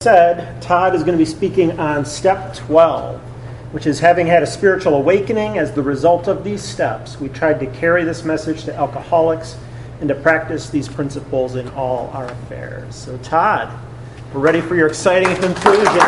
Said, Todd is going to be speaking on step 12, which is having had a spiritual awakening as the result of these steps. We tried to carry this message to alcoholics and to practice these principles in all our affairs. So Todd, we're ready for your exciting conclusion.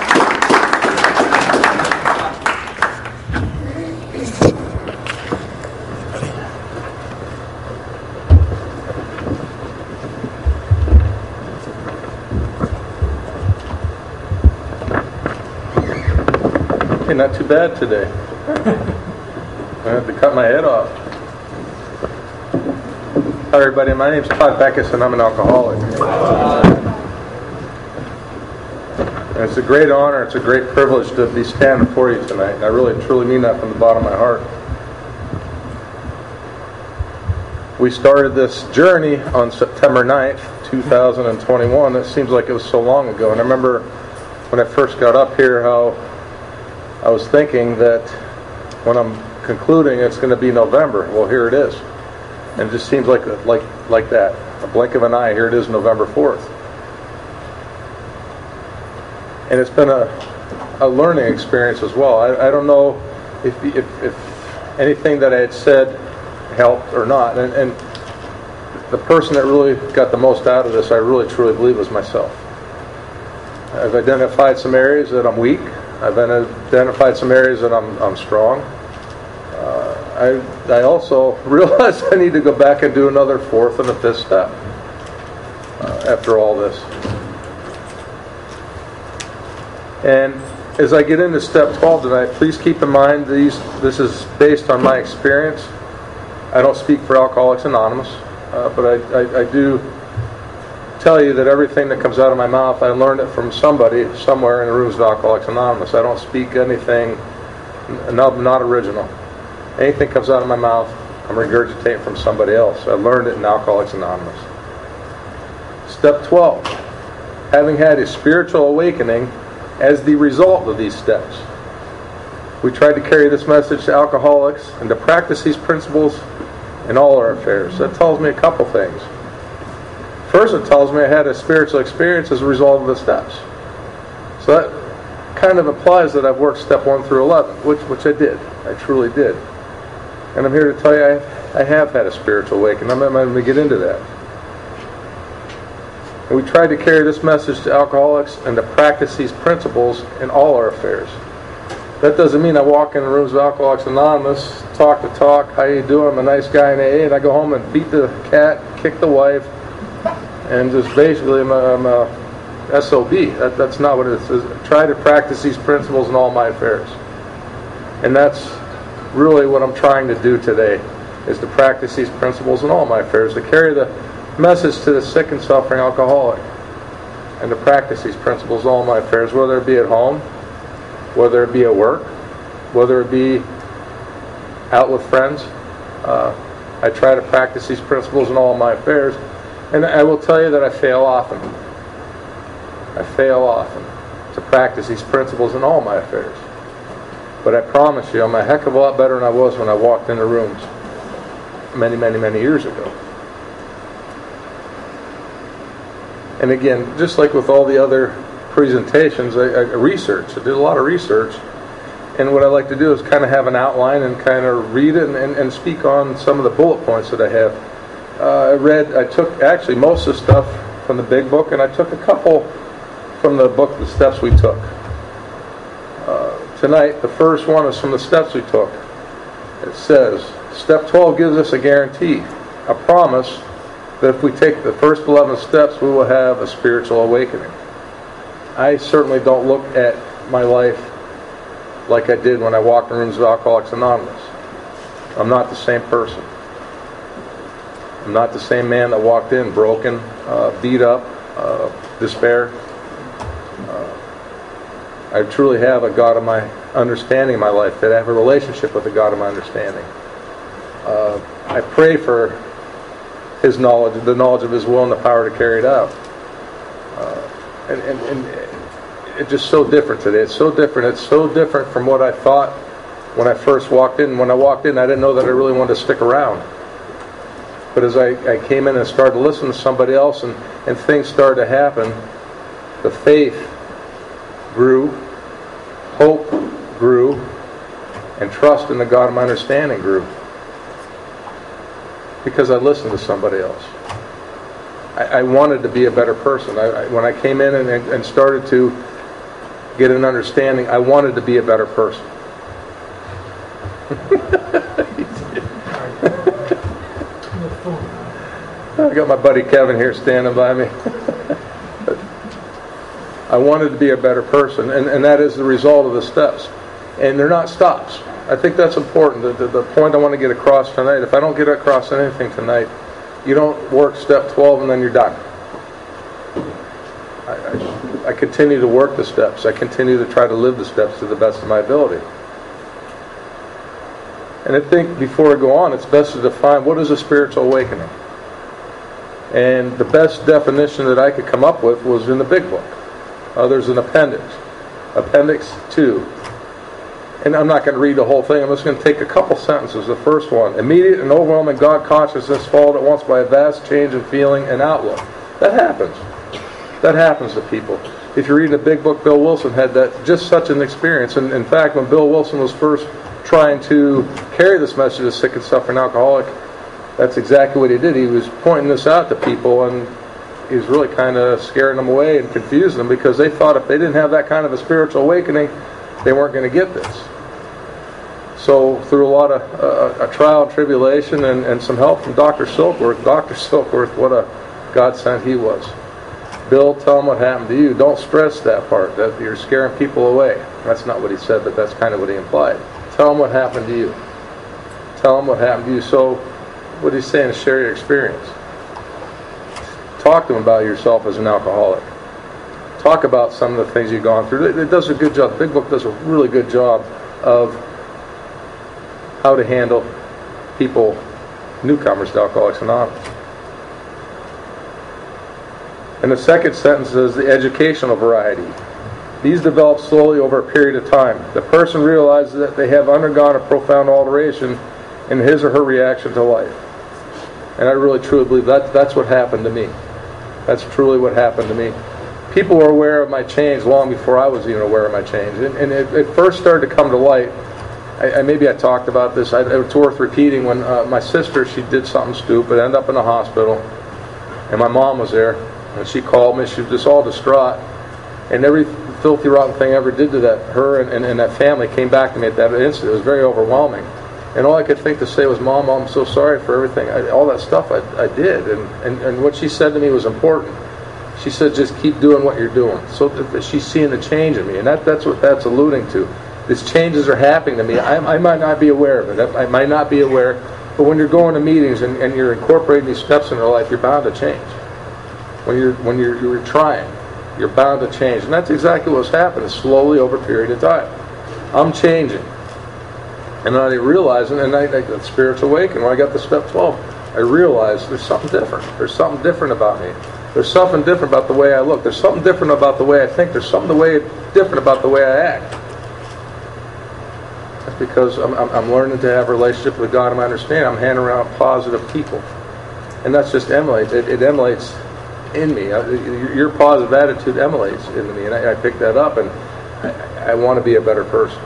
Not too bad today. I had to cut my head off. Hi everybody, my name's Todd Beckus and I'm an alcoholic. And it's a great honor, it's a great privilege to be standing before you tonight. And I really truly mean that from the bottom of my heart. We started this journey on September 9th, 2021. It seems like it was so long ago. And I remember when I first got up here how I was thinking that when I'm concluding it's going to be November. Well, here it is. And it just seems like that. A blink of an eye, here it is, November 4th. And it's been a learning experience as well. I don't know if anything that I had said helped or not. And the person that really got the most out of this, I really truly believe, was myself. I've identified some areas that I'm weak. I've identified some areas that I'm strong. I also realized I need to go back and do another fourth and a fifth step after all this. And as I get into step 12 tonight, please keep in mind this is based on my experience. I don't speak for Alcoholics Anonymous, but I do tell you that everything that comes out of my mouth, I learned it from somebody somewhere in the rooms of Alcoholics Anonymous. I don't speak anything not original. Anything comes out of my mouth, I'm regurgitating from somebody else. I learned it in Alcoholics Anonymous. Step 12. Having had a spiritual awakening as the result of these steps. We tried to carry this message to alcoholics and to practice these principles in all our affairs. That tells me a couple things. First, it tells me I had a spiritual experience as a result of the steps. So that kind of implies that I've worked step 1 through 11, which I did. I truly did. And I'm here to tell you I have had a spiritual awakening. I'm going to get into that. And we tried to carry this message to alcoholics and to practice these principles in all our affairs. That doesn't mean I walk in the rooms of Alcoholics Anonymous, talk the talk, how you doing, I'm a nice guy in AA, and I go home and beat the cat, kick the wife, and just basically I'm a SOB. That's not what it is. Try to practice these principles in all my affairs. And that's really what I'm trying to do today, is to practice these principles in all my affairs, to carry the message to the sick and suffering alcoholic, and to practice these principles in all my affairs, whether it be at home, whether it be at work, whether it be out with friends. I try to practice these principles in all my affairs. And I will tell you that I fail often. I fail often to practice these principles in all my affairs. But I promise you, I'm a heck of a lot better than I was when I walked into rooms many, many, many years ago. And again, just like with all the other presentations, I researched. I did a lot of research. And what I like to do is kind of have an outline and kind of read it and speak on some of the bullet points that I have. I took actually most of the stuff from the big book, and I took a couple from the book, The Steps We Took. Tonight, the first one is from the steps we took. It says, Step 12 gives us a guarantee, a promise, that if we take the first 11 steps, we will have a spiritual awakening. I certainly don't look at my life like I did when I walked in rooms of Alcoholics Anonymous. I'm not the same person. I'm not the same man that walked in broken, beat up, despair. I truly have a God of my understanding in my life, that I have a relationship with the God of my understanding. I pray for His knowledge, the knowledge of His will and the power to carry it out. And it's just so different today. It's so different. It's so different from what I thought when I first walked in. When I walked in, I didn't know that I really wanted to stick around. But as I came in and started to listen to somebody else and things started to happen, The faith grew, hope grew, and trust in the God of my understanding grew. Because I listened to somebody else. I wanted to be a better person. When I came in and started to get an understanding, I wanted to be a better person. I got my buddy Kevin here standing by me. I wanted to be a better person, and that is the result of the steps. And they're not stops. I think that's important. The point I want to get across tonight, if I don't get across anything tonight, you don't work step 12 and then you're done. I continue to work the steps. I continue to try to live the steps to the best of my ability. And I think before I go on, it's best to define what is a spiritual awakening. And the best definition that I could come up with was in the big book. There's an appendix. Appendix 2. And I'm not going to read the whole thing. I'm just going to take a couple sentences. The first one. Immediate and overwhelming God consciousness followed at once by a vast change in feeling and outlook. That happens. That happens to people. If you read the big book, Bill Wilson had that just such an experience. And in fact, when Bill Wilson was first trying to carry this message to sick and suffering alcoholic, that's exactly what he did. He was pointing this out to people, and he was really kind of scaring them away and confusing them because they thought if they didn't have that kind of a spiritual awakening, they weren't going to get this. So through a lot of a trial and tribulation and some help from Dr. Silkworth, what a godsend he was. Bill, tell them what happened to you. Don't stress that part, that you're scaring people away. That's not what he said, but that's kind of what he implied. Tell them what happened to you. Tell them what happened to you. So what he's saying is share your experience. Talk to them about yourself as an alcoholic. Talk about some of the things you've gone through. It does a good job. The big book does a really good job of how to handle people, newcomers to Alcoholics Anonymous. And the second sentence is the educational variety. These develop slowly over a period of time. The person realizes that they have undergone a profound alteration in his or her reaction to life. And I really truly believe that's what happened to me. That's truly what happened to me. People were aware of my change long before I was even aware of my change. And it first started to come to light. Maybe I talked about this. It's worth repeating. When my sister, she did something stupid, ended up in the hospital, and my mom was there, and she called me. She was just all distraught. And every filthy, rotten thing I ever did to her and that family came back to me at that instant. It was very overwhelming. And all I could think to say was, Mom, I'm so sorry for everything. All that stuff I did. And what she said to me was important. She said, just keep doing what you're doing. So that she's seeing the change in me. And that's what that's alluding to. These changes are happening to me. I might not be aware of it. I might not be aware. But when you're going to meetings and you're incorporating these steps in your life, you're bound to change. When you're trying, you're bound to change. And that's exactly what's happening slowly over a period of time. I'm changing. And I realized, and I got spiritual awakening. When I got to step 12, I realized there's something different. There's something different about me. There's something different about the way I look. There's something different about the way I think. There's something different about the way I act. That's because I'm learning to have a relationship with God and I understand. I'm hanging around positive people. And that's just emulates. It emulates in me. Your positive attitude emulates into me. And I pick that up, and I want to be a better person.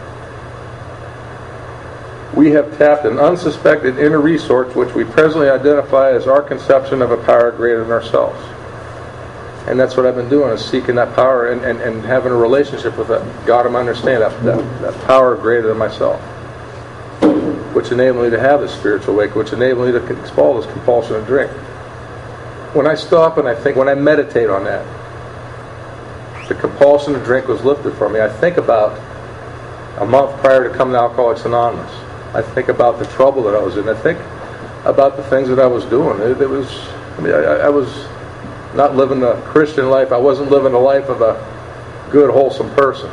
We have tapped an unsuspected inner resource which we presently identify as our conception of a power greater than ourselves. And that's what I've been doing, is seeking that power and having a relationship with that God of my understanding, that power greater than myself, which enabled me to have this spiritual awakening, which enabled me to expel this compulsion to drink. When I stop and I think, when I meditate on that, the compulsion to drink was lifted from me. I think about a month prior to coming to Alcoholics Anonymous. I think about the trouble that I was in. I think about the things that I was doing. I was not living the Christian life. I wasn't living the life of a good, wholesome person.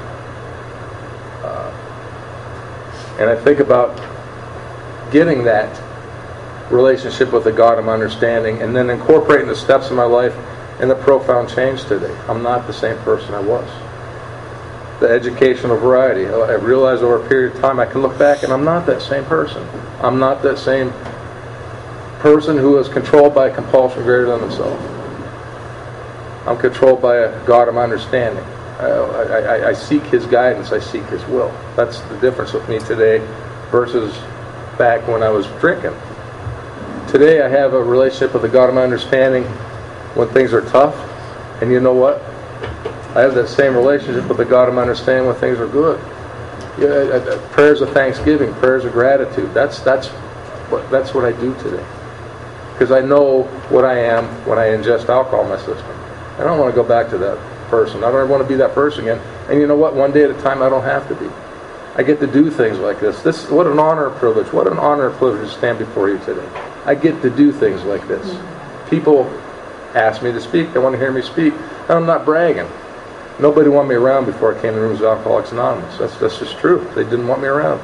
And I think about getting that relationship with the God of my understanding and then incorporating the steps in my life and the profound change today. I'm not the same person I was. The educational variety. I realized over a period of time I can look back and I'm not that same person. I'm not that same person who is controlled by compulsion greater than themselves. I'm controlled by a God of my understanding. I seek His guidance. I seek His will. That's the difference with me today versus back when I was drinking. Today I have a relationship with the God of my understanding when things are tough. And you know what? I have that same relationship with the God of my understanding when things are good. Prayers of thanksgiving, prayers of gratitude. That's what I do today. Because I know what I am when I ingest alcohol in my system. I don't want to go back to that person. I don't want to be that person again. And you know what? One day at a time, I don't have to be. I get to do things like this. What an honor and privilege. What an honor and privilege to stand before you today. I get to do things like this. People ask me to speak. They want to hear me speak. And I'm not bragging. Nobody wanted me around before I came to the rooms of Alcoholics Anonymous. That's just true. They didn't want me around.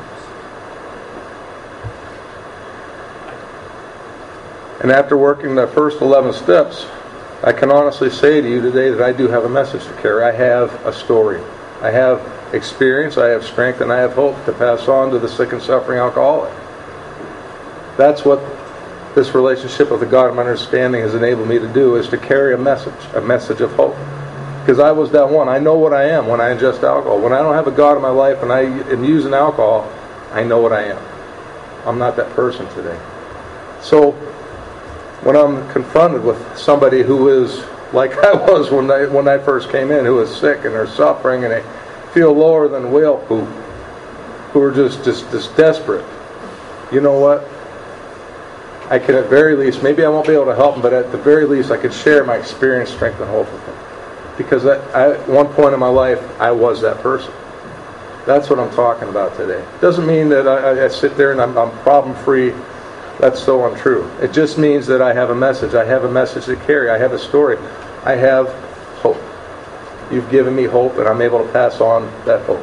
And after working the first 11 steps, I can honestly say to you today that I do have a message to carry. I have a story. I have experience, I have strength, and I have hope to pass on to the sick and suffering alcoholic. That's what this relationship with the God of my understanding has enabled me to do, is to carry a message of hope. Because I was that one. I know what I am when I ingest alcohol. When I don't have a God in my life and I am using alcohol, I know what I am. I'm not that person today. So when I'm confronted with somebody who is like I was when I first came in, who is sick and they're suffering and they feel lower than whale poop, who are just desperate, you know what? I can at very least, maybe I won't be able to help them, but at the very least I could share my experience, strength, and hope with them. Because at one point in my life, I was that person. That's what I'm talking about today. It doesn't mean that I sit there and I'm problem-free. That's so untrue. It just means that I have a message. I have a message to carry. I have a story. I have hope. You've given me hope, and I'm able to pass on that hope.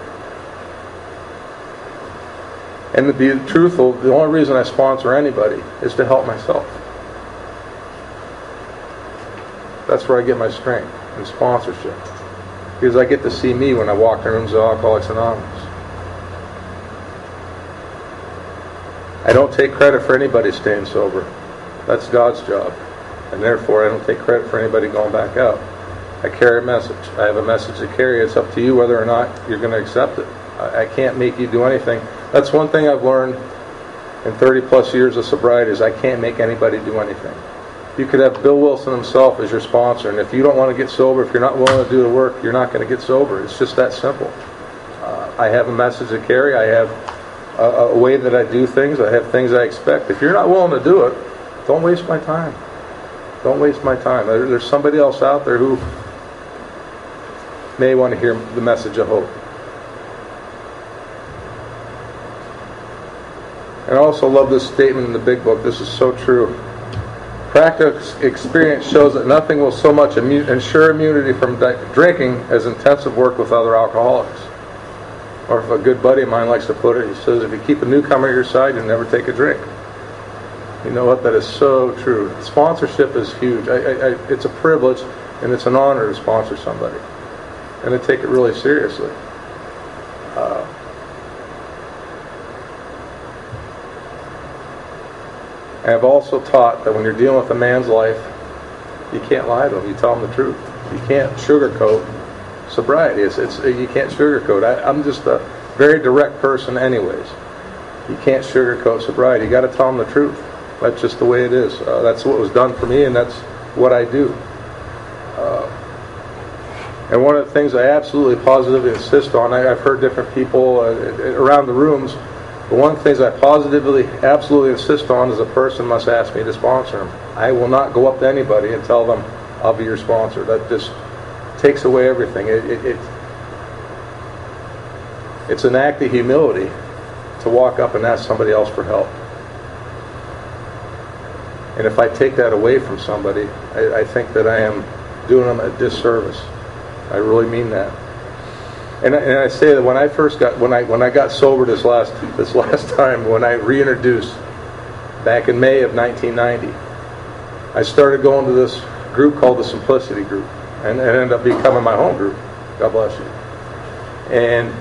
And to be truthful, the only reason I sponsor anybody is to help myself. That's where I get my strength, in sponsorship. Because I get to see me when I walk in the rooms of Alcoholics Anonymous. I don't take credit for anybody staying sober. That's God's job. And therefore, I don't take credit for anybody going back out. I carry a message. I have a message to carry. It's up to you whether or not you're going to accept it. I can't make you do anything. That's one thing I've learned in 30 plus years of sobriety, is I can't make anybody do anything. You could have Bill Wilson himself as your sponsor, and if you don't want to get sober, if you're not willing to do the work, you're not going to get sober. It's just that simple. I have a message to carry. I have a way that I do things. I have things I expect. If you're not willing to do it, don't waste my time. Don't waste my time. There's somebody else out there who may want to hear the message of hope. And I also love this statement in the Big Book. This is so true. Practical experience shows that nothing will so much ensure immunity from drinking as intensive work with other alcoholics. Or if a good buddy of mine likes to put it, he says, if you keep a newcomer at your side, you'll never take a drink. You know what? That is so true. Sponsorship is huge. It's a privilege and it's an honor to sponsor somebody. And I take it really seriously. And I've also taught that when you're dealing with a man's life, you can't lie to him. You tell him the truth. You can't sugarcoat sobriety. You can't sugarcoat. I'm just a very direct person anyways. You can't sugarcoat sobriety. You got to tell him the truth. That's just the way it is. That's what was done for me, and that's what I do. And one of the things I absolutely positively insist on, I've heard different people around the rooms, but one of the things I positively, absolutely insist on is a person must ask me to sponsor them. I will not go up to anybody and tell them, I'll be your sponsor. That just takes away everything. It's an act of humility to walk up and ask somebody else for help. And if I take that away from somebody, I think that I am doing them a disservice. I really mean that. And I say that when I got sober this last time, when I reintroduced back in May of 1990, I started going to this group called the Simplicity Group, and it ended up becoming my home group. God bless you. And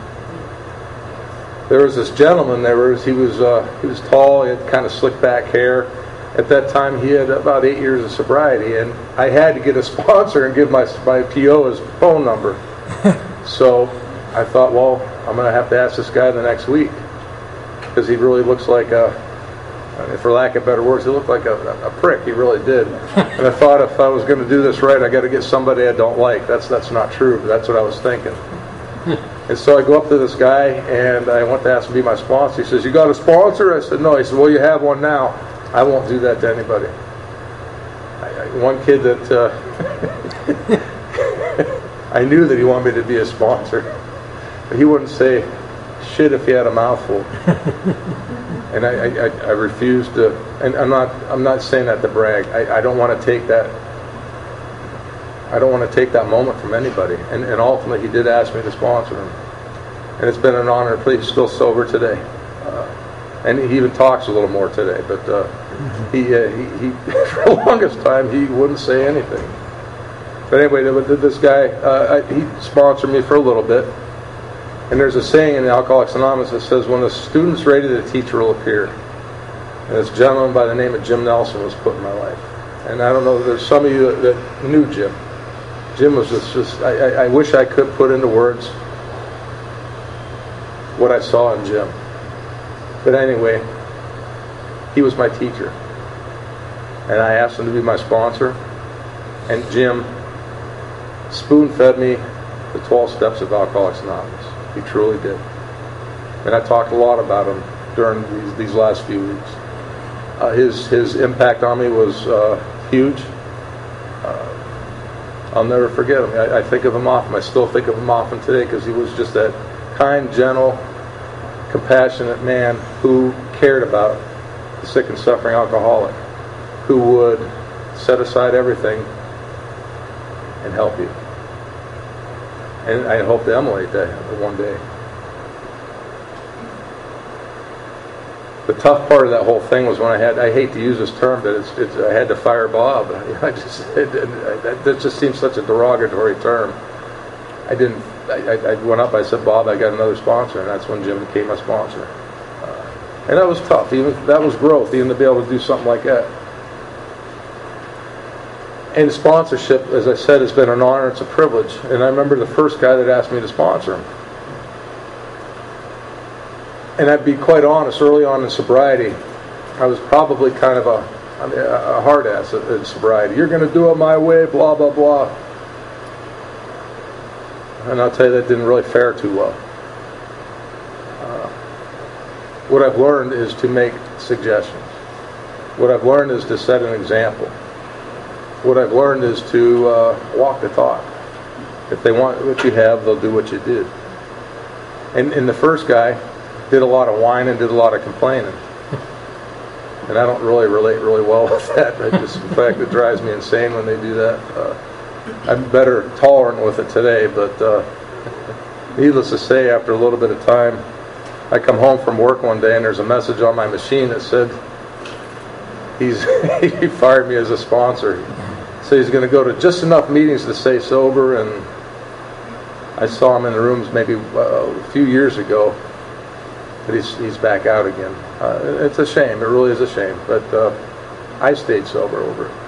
there was this gentleman. He was tall. He had kind of slick back hair. At that time, he had about 8 years of sobriety, and I had to get a sponsor and give my PO his phone number. So I thought, well, I'm going to have to ask this guy the next week, because he really looks like for lack of better words, he looked like a prick. He really did. And I thought, if I was going to do this right, I got to get somebody I don't like. That's not true, but that's what I was thinking. And so I go up to this guy, and I went to ask him to be my sponsor. He says, "You got a sponsor?" I said, "No." He said, "Well, you have one now. I won't do that to anybody." One kid that I knew that he wanted me to be a sponsor, but he wouldn't say shit if he had a mouthful. And I refused to. And I'm not saying that to brag. I don't want to take that. I don't want to take that moment from anybody. And ultimately, he did ask me to sponsor him, and it's been an honor. He's still sober today, and he even talks a little more today. But he for the longest time he wouldn't say anything. But anyway, this guy he sponsored me for a little bit. And there's a saying in the Alcoholics Anonymous that says, "When the student's ready, the teacher will appear." And this gentleman by the name of Jim Nelson was put in my life. And I don't know, there's some of you that knew Jim. Jim was just I wish I could put into words what I saw in Jim. But anyway, he was my teacher. And I asked him to be my sponsor. And Jim spoon-fed me the 12 steps of Alcoholics Anonymous. He truly did. And I talked a lot about him during these last few weeks. His impact on me was huge. I'll never forget him. I think of him often. I still think of him often today, because he was just that kind, gentle, compassionate man who cared about the sick and suffering alcoholic, who would set aside everything and help you. And I hope to emulate that one day. The tough part of that whole thing was when I hate to use this term, but I had to fire Bob. That just seems such a derogatory term. I went up, I said, "Bob, I got another sponsor," and that's when Jim became my sponsor. And that was tough. That was growth, even to be able to do something like that. And sponsorship, as I said, has been an honor. It's a privilege. And I remember the first guy that asked me to sponsor him. And I'd be quite honest, early on in sobriety, I was probably kind of a hard ass in sobriety. "You're going to do it my way, blah, blah, blah." And I'll tell you, that didn't really fare too well. What I've learned is to make suggestions. What I've learned is to set an example. What I've learned is to walk the talk. If they want what you have, they'll do what you did. And the first guy did a lot of whining, did a lot of complaining. And I don't really relate really well with that. In fact, it drives me insane when they do that. I'm better tolerant with it today, but needless to say, after a little bit of time, I come home from work one day and there's a message on my machine that said he fired me as a sponsor. So he's going to go to just enough meetings to stay sober, and I saw him in the rooms maybe a few years ago, but he's back out again. It's a shame. It really is a shame. But I stayed sober over it.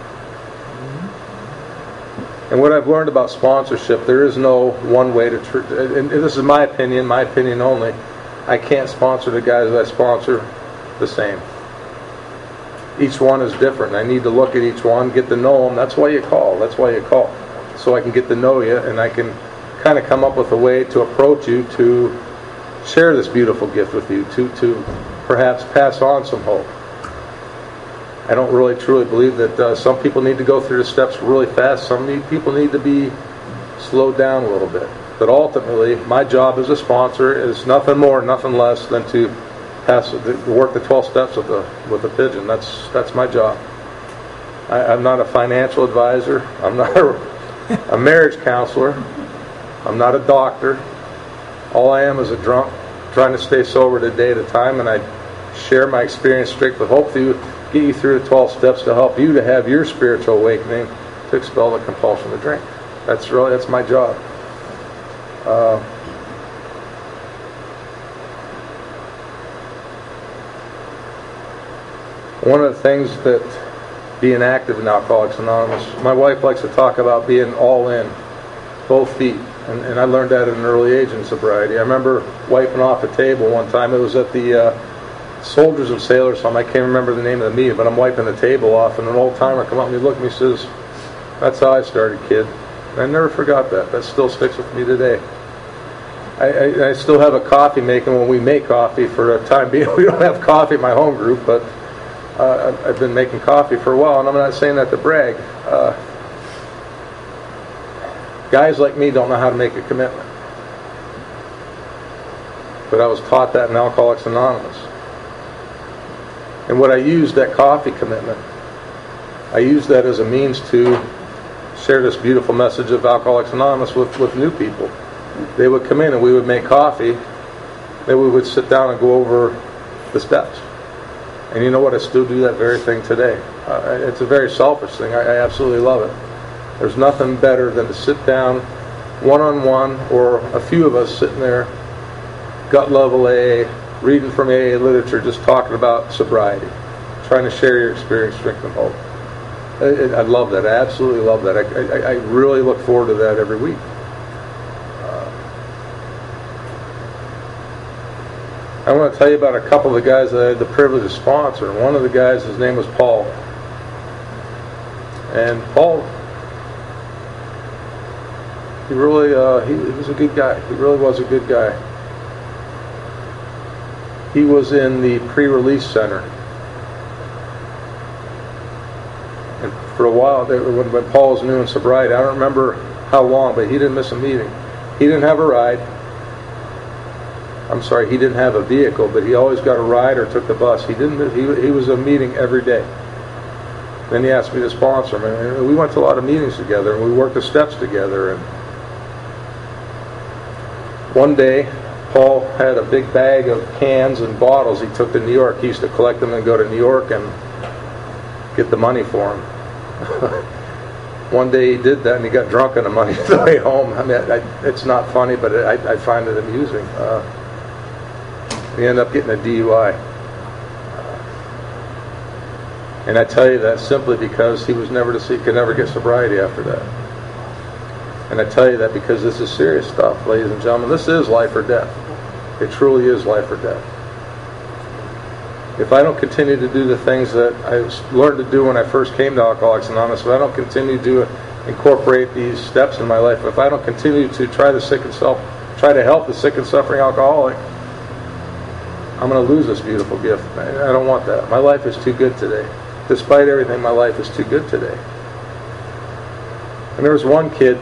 And what I've learned about sponsorship, there is no one way to and this is my opinion only. I can't sponsor the guys that I sponsor the same. Each one is different. I need to look at each one, get to know them. That's why you call. So I can get to know you, and I can kind of come up with a way to approach you, to share this beautiful gift with you, to perhaps pass on some hope. I don't really truly believe that some people need to go through the steps really fast. People need to be slowed down a little bit. But ultimately, my job as a sponsor is nothing more, nothing less than to work the 12 steps with a pigeon. That's my job. I'm not a financial advisor. I'm not a marriage counselor. I'm not a doctor. All I am is a drunk trying to stay sober a day at a time, and I share my experience straight with hope to get you through the 12 steps to help you to have your spiritual awakening to expel the compulsion to drink. That's my job. One of the things that being active in Alcoholics Anonymous, my wife likes to talk about being all in, both feet. And I learned that at an early age in sobriety. I remember wiping off a table one time. It was at the Soldiers of Sailors Home. I can't remember the name of the meeting, but I'm wiping the table off, and an old timer come up and he looked at me and says, "That's how I started, kid." And I never forgot that. That still sticks with me today. I still have a coffee making when we make coffee for a time being. We don't have coffee in my home group, but I've been making coffee for a while, and I'm not saying that to brag. Guys like me don't know how to make a commitment. But I was taught that in Alcoholics Anonymous. And what I used that coffee commitment, I used that as a means to share this beautiful message of Alcoholics Anonymous with new people. They would come in and we would make coffee. Then we would sit down and go over the steps. And you know what? I still do that very thing today. It's a very selfish thing. I absolutely love it. There's nothing better than to sit down one-on-one, or a few of us sitting there, gut level AA, reading from AA literature, just talking about sobriety, trying to share your experience, strength, and hope. I love that. I absolutely love that. I really look forward to that every week. I want to tell you about a couple of the guys that I had the privilege of sponsoring. One of the guys, his name was Paul. And Paul, he really, he was a good guy. He really was a good guy. He was in the pre-release center. And for a while, when Paul was new in sobriety, I don't remember how long, but he didn't miss a meeting. He didn't have a ride. I'm sorry, he didn't have a vehicle, but he always got a ride or took the bus. He was a meeting every day. Then he asked me to sponsor him, and we went to a lot of meetings together, and we worked the steps together. And one day, Paul had a big bag of cans and bottles he took to New York. He used to collect them and go to New York and get the money for him. One day he did that, and he got drunk on the money on the way home. I mean, it's not funny, but I find it amusing. He ended up getting a DUI. And I tell you that simply because he was could never get sobriety after that. And I tell you that because this is serious stuff, ladies and gentlemen. This is life or death. It truly is life or death. If I don't continue to do the things that I learned to do when I first came to Alcoholics Anonymous, if I don't continue to incorporate these steps in my life, if I don't continue to try to help the sick and suffering alcoholic, I'm going to lose this beautiful gift. I don't want that. My life is too good today. Despite everything, my life is too good today. And there was one kid,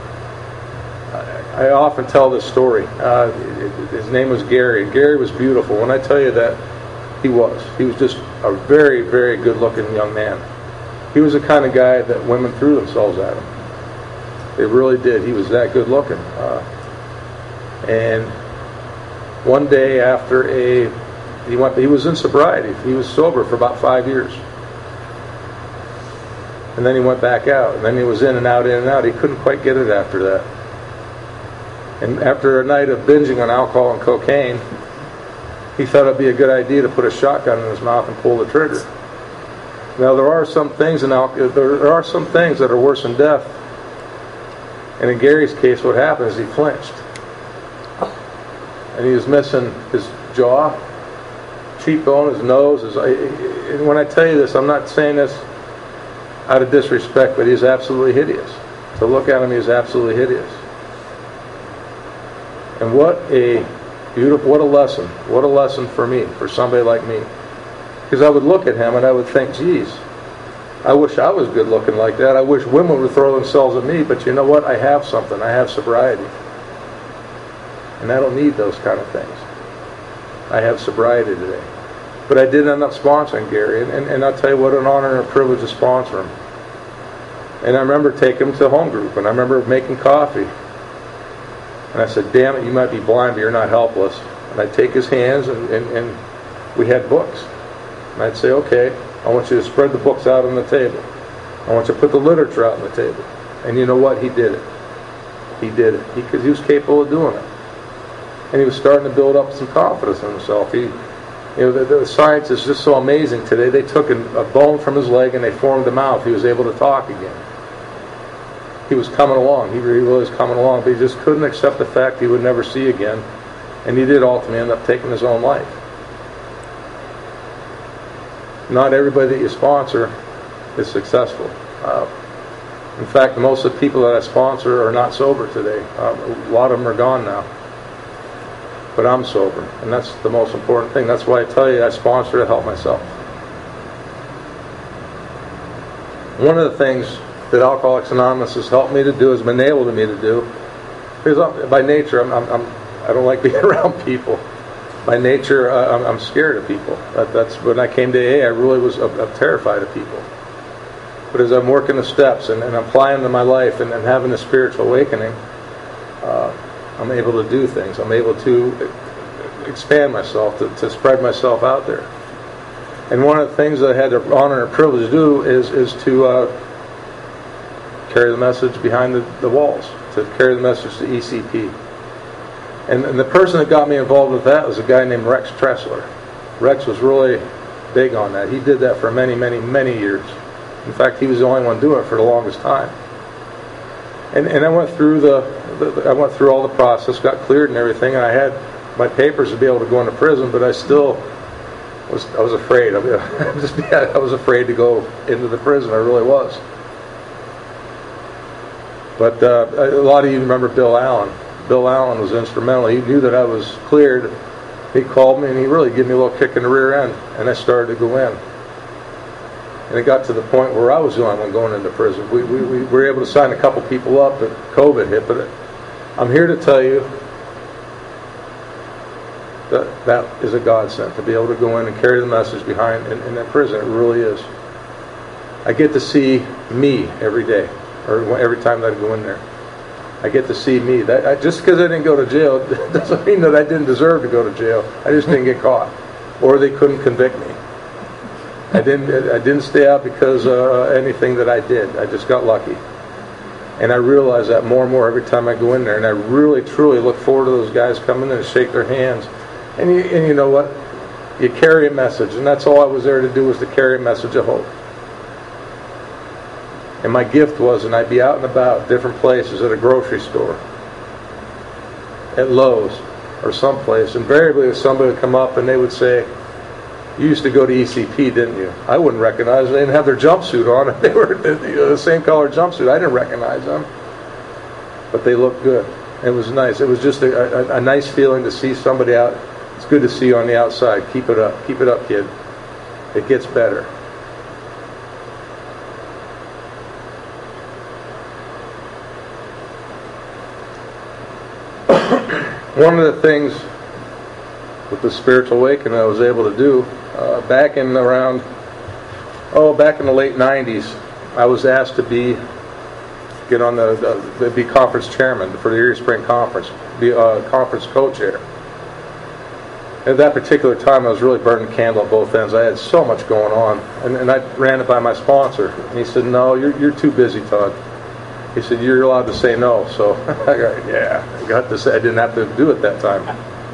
I often tell this story. His name was Gary, and Gary was beautiful. When I tell you that, he was just a very, very good-looking young man. He was the kind of guy that women threw themselves at him. They really did. He was that good-looking. And one day after he was in sobriety. He was sober for about 5 years. And then he went back out. And then he was in and out. He couldn't quite get it after that. And after a night of binging on alcohol and cocaine, he thought it'd be a good idea to put a shotgun in his mouth and pull the trigger. Now there are some things that are worse than death. And in Gary's case, what happened is he flinched. And he was missing his jaw, cheekbone, his nose. And when I tell you this, I'm not saying this out of disrespect, but he's absolutely hideous. To look at him, he's absolutely hideous. And what a lesson. What a lesson for me, for somebody like me. Because I would look at him and I would think, geez, I wish I was good looking like that. I wish women would throw themselves at me, but you know what? I have something. I have sobriety. And I don't need those kind of things. I have sobriety today. But I did end up sponsoring Gary, and I'll tell you what an honor and a privilege to sponsor him. And I remember taking him to home group, and I remember making coffee. And I said, damn it, you might be blind, but you're not helpless. And I'd take his hands, and we had books. And I'd say, okay, I want you to spread the books out on the table. I want you to put the literature out on the table. And you know what? He did it. He did it. Because he was capable of doing it. And he was starting to build up some confidence in himself. The science is just so amazing today. They took a bone from his leg and they formed a mouth. He was able to talk again. He was coming along. He really was coming along, but he just couldn't accept the fact he would never see again. And he did ultimately end up taking his own life. Not everybody that you sponsor is successful. In fact, most of the people that I sponsor are not sober today. A lot of them are gone now. But I'm sober, and that's the most important thing. That's why I tell you I sponsor to help myself. One of the things that Alcoholics Anonymous has helped me to do, has been able to me to do, because by nature I don't like being around people. By nature I'm scared of people. That's when I came to AA. I really was terrified of people. But as I'm working the steps and I'm applying to my life and having a spiritual awakening, I'm able to do things. I'm able to expand myself, to spread myself out there. And one of the things that I had the honor and privilege to do is to carry the message behind the walls, to carry the message to ECP. And the person that got me involved with that was a guy named Rex Tressler. Rex was really big on that. He did that for many, many, many years. In fact, he was the only one doing it for the longest time. And I went through I went through all the process, got cleared and everything, and I had my papers to be able to go into prison, but I still was afraid. I was afraid to go into the prison. I really was. But a lot of you remember Bill Allen. Bill Allen was instrumental. He knew that I was cleared. He called me and he really gave me a little kick in the rear end, and I started to go in. And it got to the point where I was the only one going into prison. We were able to sign a couple people up, but COVID hit. But I'm here to tell you that is a godsend, to be able to go in and carry the message behind in that prison. It really is. I get to see me every day, or every time that I go in there. I get to see me. Just because I didn't go to jail doesn't mean that I didn't deserve to go to jail. I just didn't get caught, or they couldn't convict me. I didn't stay out because anything that I did. I just got lucky. And I realize that more and more every time I go in there. And I really, truly look forward to those guys coming in and shake their hands. And you know what? You carry a message. And that's all I was there to do, was to carry a message of hope. And my gift was, and I'd be out and about different places, at a grocery store, at Lowe's, or someplace. Invariably, somebody would come up and they would say, "You used to go to ECP, didn't you?" I wouldn't recognize them. They didn't have their jumpsuit on. They were the same color jumpsuit. I didn't recognize them. But they looked good. It was nice. It was just a nice feeling to see somebody out. It's good to see you on the outside. Keep it up. Keep it up, kid. It gets better. One of the things with the spiritual awakening I was able to do, back in the late 90s, I was asked to be conference chairman for the Erie Spring Conference, be a conference co-chair. At that particular time, I was really burning the candle at both ends. I had so much going on, and I ran it by my sponsor, and he said, "No, you're too busy, Todd." He said, "You're allowed to say no." So I got to say, I didn't have to do it that time.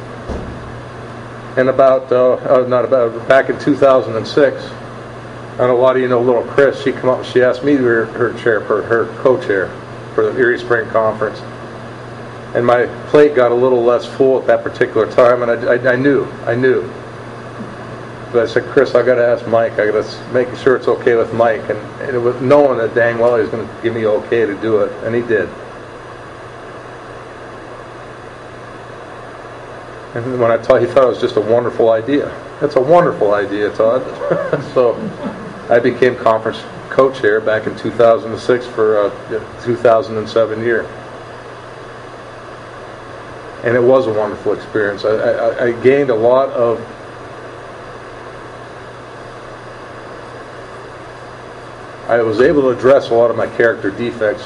And back in 2006, and a lot of you know little Chris, she come up and she asked me to be her co-chair for the Erie Spring Conference. And my plate got a little less full at that particular time, and I knew. But I said, "Chris, I got to ask Mike. I got to make sure it's okay with Mike." And it was knowing that dang well he was going to give me okay to do it, and he did. And when he thought it was just a wonderful idea. That's a wonderful idea, Todd. So I became conference co-chair back in 2006 for 2007 year. And it was a wonderful experience. I gained a lot of I was able to address a lot of my character defects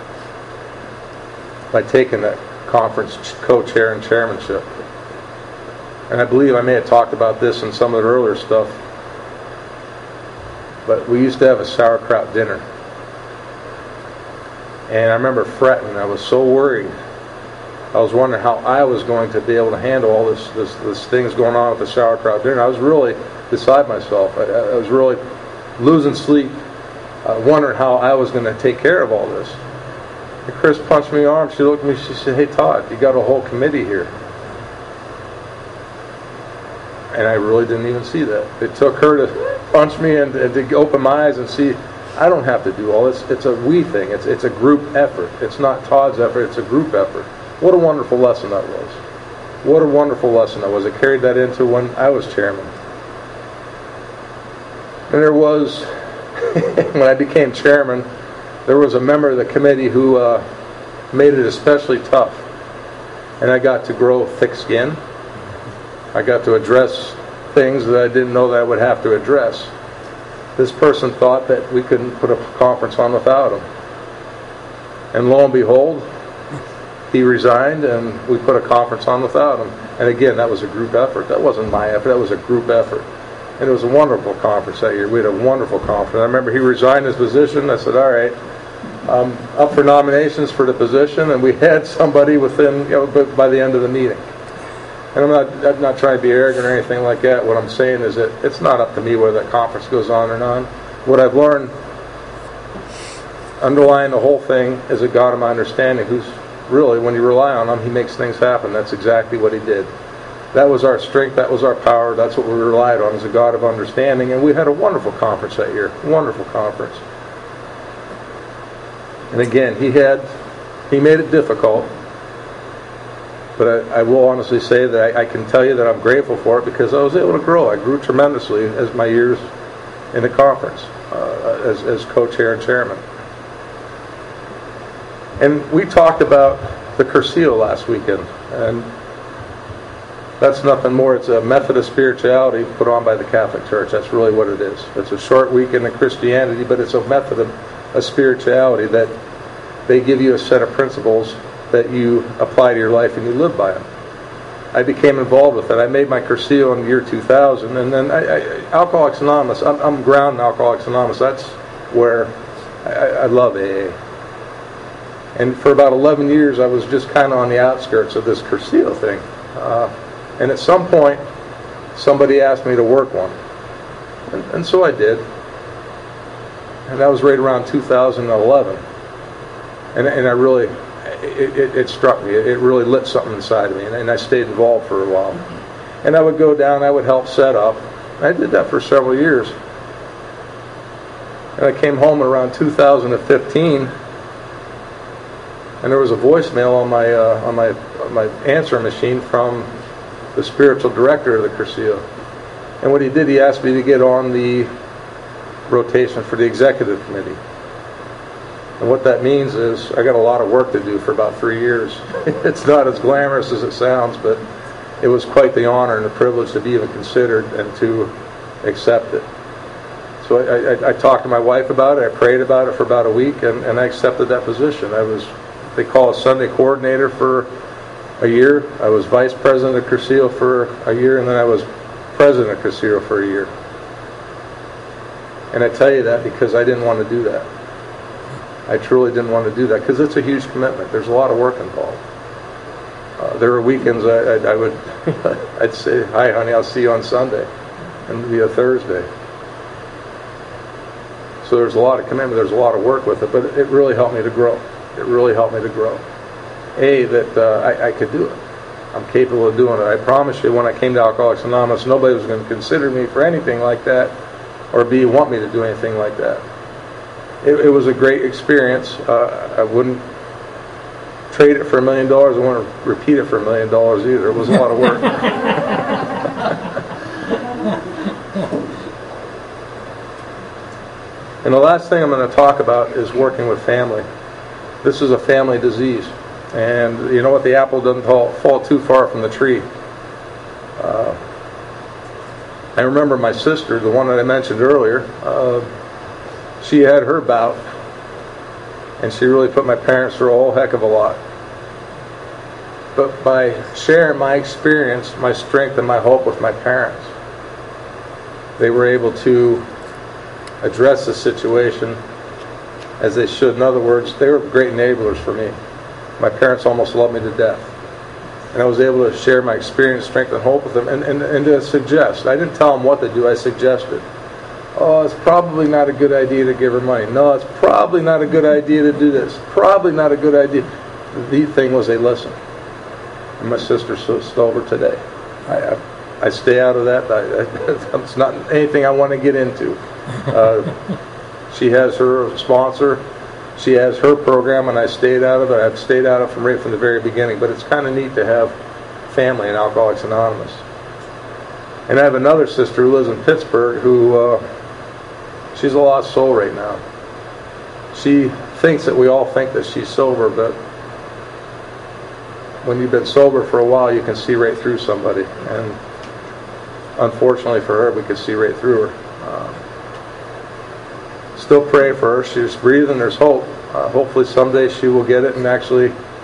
by taking that conference co-chair and chairmanship. And I believe I may have talked about this in some of the earlier stuff, but we used to have a sauerkraut dinner. And I remember fretting. I was so worried I was wondering how I was going to be able to handle all this things going on with the sauerkraut dinner. I was really beside myself. I was really losing sleep, wondering how I was going to take care of all this. And Chris punched me in the arm. She looked at me. She said, "Hey, Todd, you got a whole committee here." And I really didn't even see that. It took her to punch me and to open my eyes and see I don't have to do all this. It's a we thing. It's a group effort. It's not Todd's effort. It's a group effort. What a wonderful lesson that was. What a wonderful lesson that was. I carried that into when I was chairman. And there was, when I became chairman, there was a member of the committee who made it especially tough. And I got to grow thick skin. I got to address things that I didn't know that I would have to address. This person thought that we couldn't put a conference on without him. And lo and behold, he resigned and we put a conference on without him. And again, that was a group effort. That wasn't my effort, that was a group effort. And it was a wonderful conference that year. We had a wonderful conference. I remember he resigned his position. I said, all right, up for nominations for the position. And we had somebody within, by the end of the meeting. And I'm not trying to be arrogant or anything like that. What I'm saying is that it's not up to me whether that conference goes on or not. What I've learned, underlying the whole thing, is a God of my understanding who's really, when you rely on him, he makes things happen. That's exactly what he did. That was our strength. That was our power. That's what we relied on, as a God of understanding. And we had a wonderful conference that year. Wonderful conference. And again, he made it difficult. But I will honestly say that I can tell you that I'm grateful for it because I was able to grow. I grew tremendously as my years in the conference as co-chair and chairman. And we talked about the Cursillo last weekend. And that's nothing more. It's a method of spirituality put on by the Catholic Church. That's really what it is. It's a short weekend of Christianity, but it's a method of spirituality that they give you a set of principles that you apply to your life and you live by them. I became involved with it. I made my Cursillo in the year 2000, and then Alcoholics Anonymous. I'm grounded in Alcoholics Anonymous. That's where I love AA. And for about 11 years, I was just kind of on the outskirts of this Cursillo thing. And at some point, somebody asked me to work one, and so I did. And that was right around 2011. And I really. It struck me. It really lit something inside of me, and I stayed involved for a while. And I would go down, I would help set up. I did that for several years. And I came home around 2015, and there was a voicemail on my answer machine from the spiritual director of the Cursillo. And what he did, he asked me to get on the rotation for the executive committee. And what that means is I got a lot of work to do for about 3 years. It's not as glamorous as it sounds, but it was quite the honor and the privilege to be even considered and to accept it. So I talked to my wife about it. I prayed about it for about a week, and I accepted that position. I was, they call it Sunday coordinator for a year. I was vice president of Cursillo for a year, and then I was president of Cursillo for a year. And I tell you that because I didn't want to do that. I truly didn't want to do that because it's a huge commitment. There's a lot of work involved. There were weekends I would I'd say, "Hi, honey, I'll see you on Sunday," and it'd be a Thursday. So there's a lot of commitment. There's a lot of work with it, but it really helped me to grow. It really helped me to grow. That I could do it. I'm capable of doing it. I promise you, when I came to Alcoholics Anonymous, nobody was going to consider me for anything like that, or want me to do anything like that. It was a great experience. I wouldn't trade it for $1 million. I wouldn't repeat it for $1 million either. It was a lot of work. And the last thing I'm going to talk about is working with family. This is a family disease. And you know what? The apple doesn't fall too far from the tree. I remember my sister, the one that I mentioned earlier, she had her bout, and she really put my parents through a whole heck of a lot. But by sharing my experience, my strength, and my hope with my parents, they were able to address the situation as they should. In other words, they were great enablers for me. My parents almost loved me to death. And I was able to share my experience, strength, and hope with them, and to suggest. I didn't tell them what to do, I suggested. Oh, it's probably not a good idea to give her money. No, it's probably not a good idea to do this. Probably not a good idea. The thing was they listened. And my sister's still sober today. I stay out of that. It's not anything I want to get into. She has her sponsor. She has her program, and I stayed out of it. I've stayed out of it right from the very beginning. But it's kind of neat to have family in Alcoholics Anonymous. And I have another sister who lives in Pittsburgh who, she's a lost soul right now. She thinks that we all think that she's sober, but when you've been sober for a while, you can see right through somebody. And unfortunately for her, we could see right through her. Still praying for her. She's breathing. There's hope. Hopefully someday she will get it and actually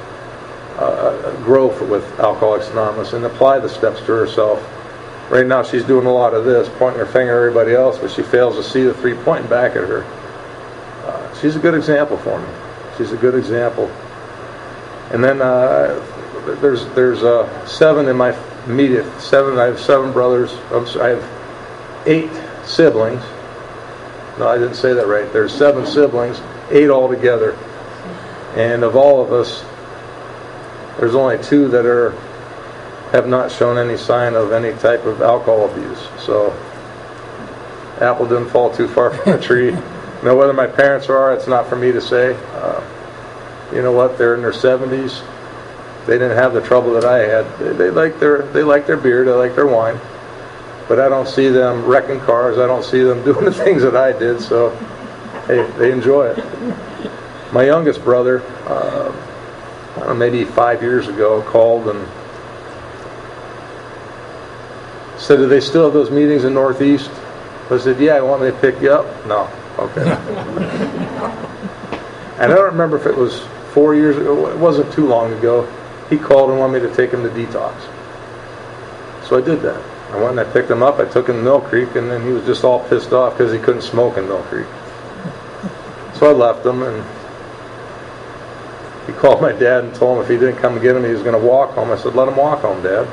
grow with Alcoholics Anonymous and apply the steps to herself. Right now she's doing a lot of this, pointing her finger at everybody else, but she fails to see the three pointing back at her. She's a good example for me. She's a good example. And then there's 7 in my immediate, 7, I have 7 brothers. I have 8 siblings. No, I didn't say that right. There's 7 siblings, 8 altogether. And of all of us, there's only 2 that have not shown any sign of any type of alcohol abuse. So, apple didn't fall too far from the tree. Now, whether my parents are, it's not for me to say. You know what? They're in their 70s. They didn't have the trouble that I had. They like their beer. They like their wine. But I don't see them wrecking cars. I don't see them doing the things that I did. So, hey, they enjoy it. My youngest brother, I don't know, maybe 5 years ago, called and said, do they still have those meetings in Northeast? I said, yeah, want me to pick you up? No. Okay. And I don't remember if it was 4 years ago. It wasn't too long ago. He called and wanted me to take him to detox. So I did that. I went and I picked him up. I took him to Mill Creek, and then he was just all pissed off because he couldn't smoke in Mill Creek. So I left him, and he called my dad and told him if he didn't come and get him, he was going to walk home. I said, let him walk home, Dad.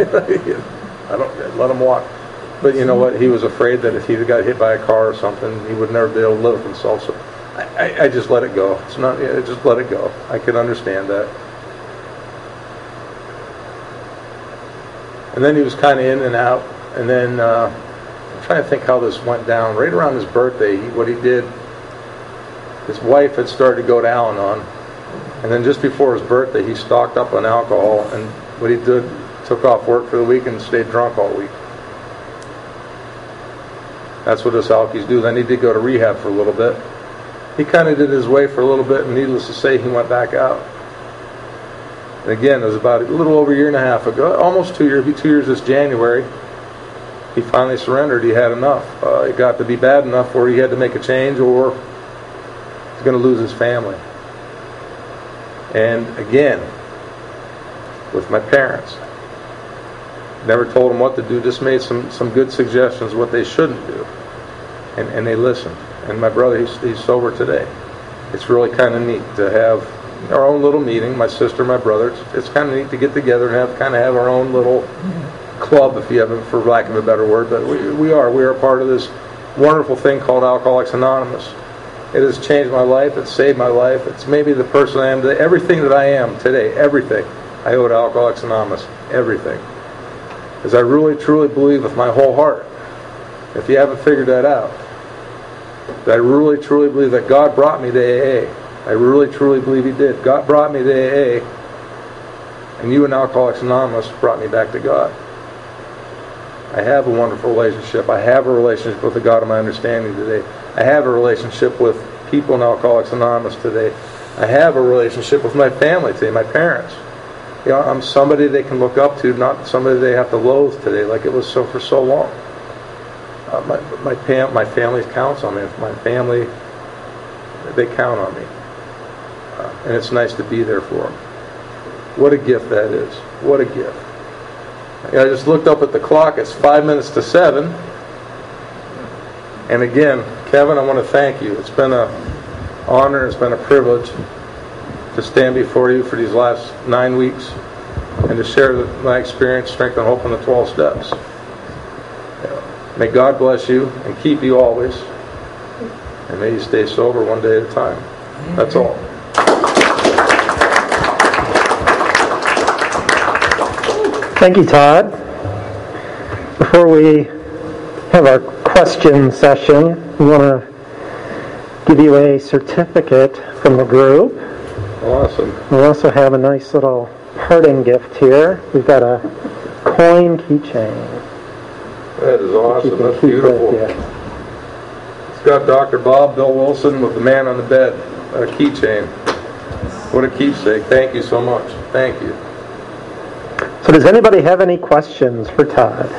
Let him walk. But you know what? He was afraid that if he got hit by a car or something, he would never be able to live with himself. So I just let it go. It's not. Just let it go. I can understand that. And then he was kind of in and out. And then I'm trying to think how this went down. Right around his birthday, what he did, his wife had started to go to Al-Anon. And then just before his birthday, he stocked up on alcohol. And what he did, took off work for the week and stayed drunk all week. That's what us alkies do. Then he did go to rehab for a little bit. He kind of did his way for a little bit, and needless to say, he went back out. And again, it was about a little over a year and a half ago, almost 2 years. 2 years this January. He finally surrendered. He had enough. It got to be bad enough where he had to make a change, or he's going to lose his family. And again, with my parents, never told them what to do, just made some good suggestions what they shouldn't do. And they listened. And my brother, he's sober today. It's really kind of neat to have our own little meeting, my sister, my brother. It's kind of neat to get together and have our own little club, if you have, for lack of a better word. But we are part of this wonderful thing called Alcoholics Anonymous. It has changed my life. It's saved my life. It's made me the person I am today. Everything that I am today, everything, I owe to Alcoholics Anonymous. Everything. Because I really, truly believe with my whole heart, if you haven't figured that out, that I really, truly believe that God brought me to AA. I really, truly believe He did. God brought me to AA, and you and Alcoholics Anonymous brought me back to God. I have a wonderful relationship. I have a relationship with the God of my understanding today. I have a relationship with people in Alcoholics Anonymous today. I have a relationship with my family today, my parents. You know, I'm somebody they can look up to, not somebody they have to loathe today, like it was so for so long. My family counts on me. My family, they count on me, and it's nice to be there for them. What a gift that is! What a gift! I just looked up at the clock. It's 5 minutes to 7. And again, Kevin, I want to thank you. It's been an honor. It's been a privilege to stand before you for these last 9 weeks. and to share my experience, strength, and hope in the 12 steps. May God bless you and keep you always, and may you stay sober one day at a time. That's all. Thank you, Todd. Before we have our question session, we want to give you a certificate from the group. Awesome. We also have a nice little parting gift here. We've got a coin keychain. That is awesome. That's beautiful. It's got Dr. Bob Bill Wilson with the man on the bed, a keychain. What a keepsake. Thank you so much. Thank you. So does anybody have any questions for Todd?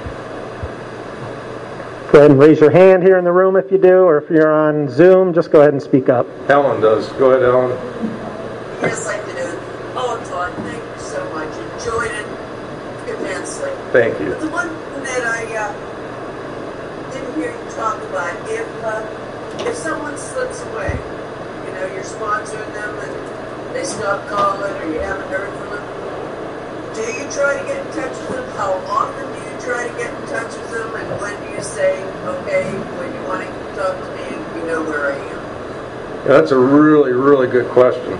Go ahead and raise your hand here in the room if you do, or if you're on Zoom, just go ahead and speak up. Helen does. Go ahead, Helen. Yes, I do. Oh, Todd, thank you so much. Enjoyed it immensely. Thank you. But the one that I didn't hear you talk about, if someone slips away, you're sponsoring them and they stop calling or you haven't heard from them, do you try to get in touch with them? How often do you try to get in touch with them? And when do you say, okay, when you want to talk to me, you know where I am? Yeah, that's a really, really good question.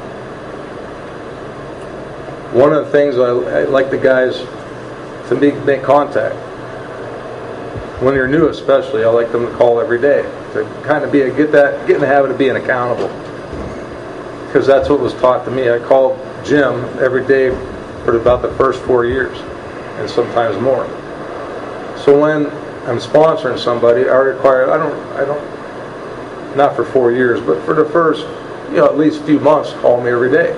One of the things I like the guys to make contact. When you're new especially, I like them to call every day. To kind of get in the habit of being accountable. Because that's what was taught to me. I called Jim every day for about the first 4 years, and sometimes more. So when I'm sponsoring somebody, I don't, not for 4 years, but for the first, at least few months, call me every day.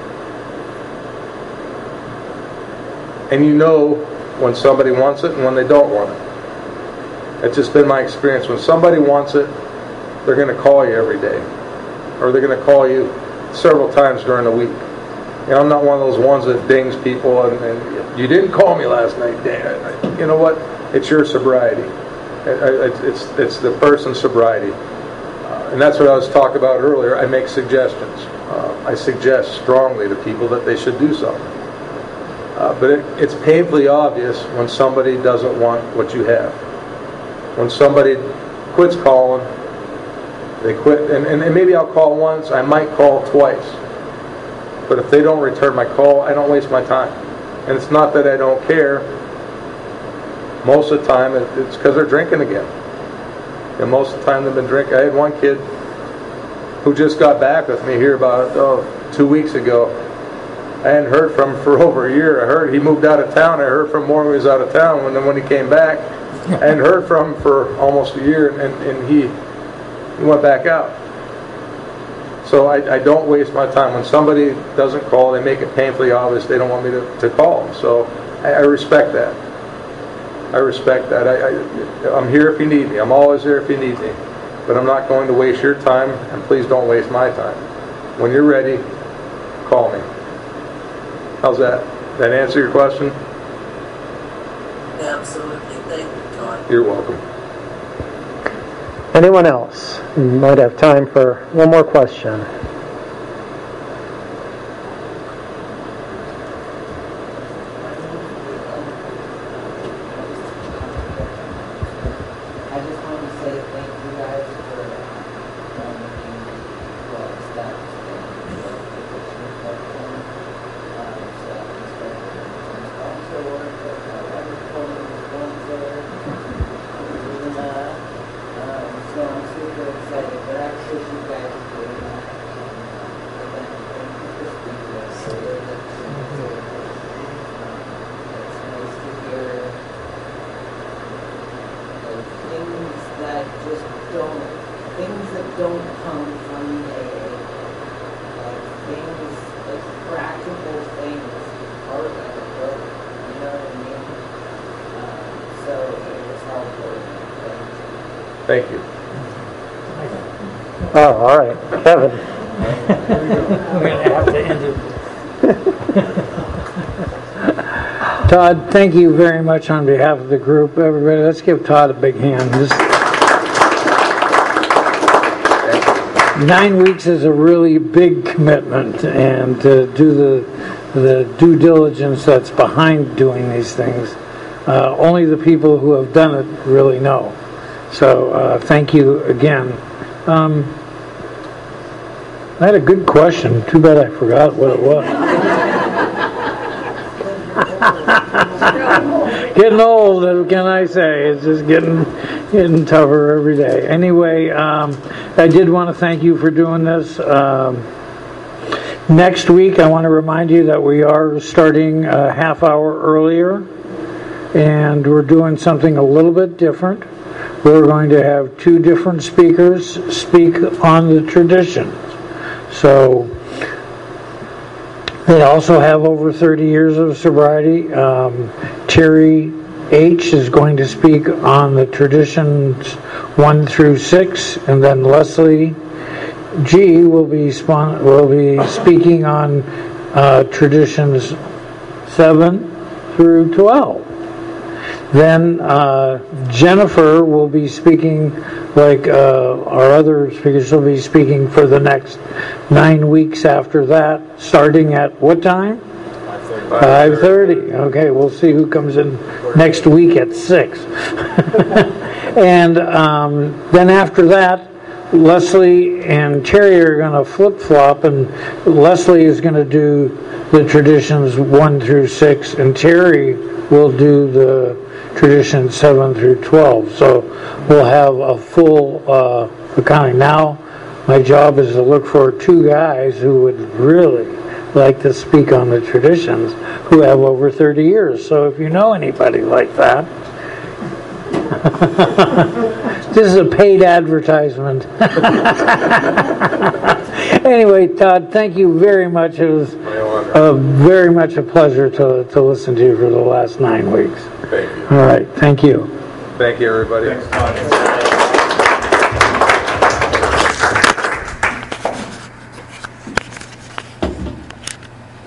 And when somebody wants it and when they don't want it. It's just been my experience. When somebody wants it, they're going to call you every day. Or they're going to call you several times during the week. I'm not one of those ones that dings people and you didn't call me last night, Dan. You know what? It's your sobriety. It's the person's sobriety. And that's what I was talking about earlier. I make suggestions. I suggest strongly to people that they should do something. But it's painfully obvious when somebody doesn't want what you have. When somebody quits calling, they quit, and maybe I'll call once, I might call twice. But if they don't return my call, I don't waste my time. And it's not that I don't care. Most of the time, it's because they're drinking again. And most of the time they've been drinking. I had one kid who just got back with me here about 2 weeks ago. I hadn't heard from him for over a year. I heard he moved out of town. I heard from him more when he was out of town. And then when he came back, I hadn't heard from him for almost a year, and he went back out. So I don't waste my time. When somebody doesn't call, they make it painfully obvious they don't want me to call them. So I respect that. I respect that. I'm here if you need me. I'm always there if you need me. But I'm not going to waste your time, and please don't waste my time. When you're ready, call me. How's that? That answer your question? Absolutely. Thank you, Todd. You're welcome. Anyone else? We might have time for one more question. I just wanted to say thank you guys for making 12 steps and so also work that everyone was going there. So I'm super excited, but I appreciate you guys doing that. And then thank you for speaking with us. It's nice to hear things that don't come from AA, like practical things, part of the book, you know what I mean? So it was helpful. Thank you. Oh, all right. Kevin. I'm going to have to end it. Todd, thank you very much on behalf of the group. Everybody, let's give Todd a big hand. 9 weeks is a really big commitment, and to do the due diligence that's behind doing these things. Only the people who have done it really know. So thank you again. I had a good question. Too bad I forgot what it was. Getting old, what can I say? It's just getting tougher every day. Anyway, I did want to thank you for doing this. Next week, I want to remind you that we are starting a half hour earlier, and we're doing something a little bit different. We're going to have two different speakers speak on the traditions. So they also have over 30 years of sobriety. Terry H. is going to speak on the traditions 1 through 6, and then Leslie G. will be speaking on traditions 7 through 12. Then Jennifer will be speaking, like our other speakers will be speaking for the next 9 weeks after that, starting at what time? 5:30. Okay, we'll see who comes in next week at 6. And then after that, Leslie and Terry are going to flip-flop, and Leslie is going to do the traditions 1 through 6, and Terry will do the traditions 7 through 12. So we'll have a full accounting. Now, my job is to look for 2 guys who would really like to speak on the traditions who have over 30 years. So if you know anybody like that, this is a paid advertisement. Anyway, Todd, thank you very much. It was very much a pleasure to listen to you for the last 9 weeks. Thank you. All right, thank you. Thank you, everybody. Thanks, Todd.